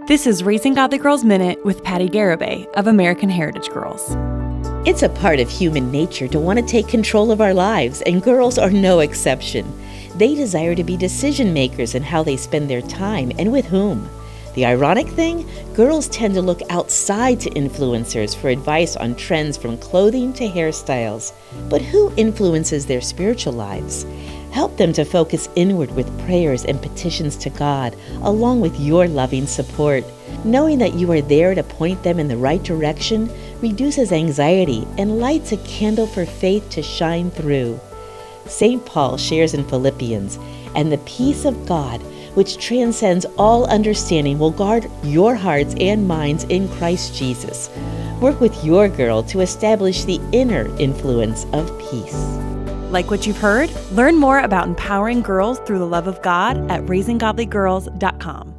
This is Raising Godly Girls Minute with Patty Garibay of American Heritage Girls. It's a part of human nature to want to take control of our lives, and girls are no exception. They desire to be decision makers in how they spend their time and with whom. The ironic thing, girls tend to look outside to influencers for advice on trends from clothing to hairstyles. But who influences their spiritual lives? Help them to focus inward with prayers and petitions to God, along with your loving support. Knowing that you are there to point them in the right direction reduces anxiety and lights a candle for faith to shine through. St. Paul shares in Philippians, "And the peace of God, which transcends all understanding, will guard your hearts and minds in Christ Jesus." Work with your girl to establish the inner influence of peace. Like what you've heard? Learn more about empowering girls through the love of God at raisinggodlygirls.com.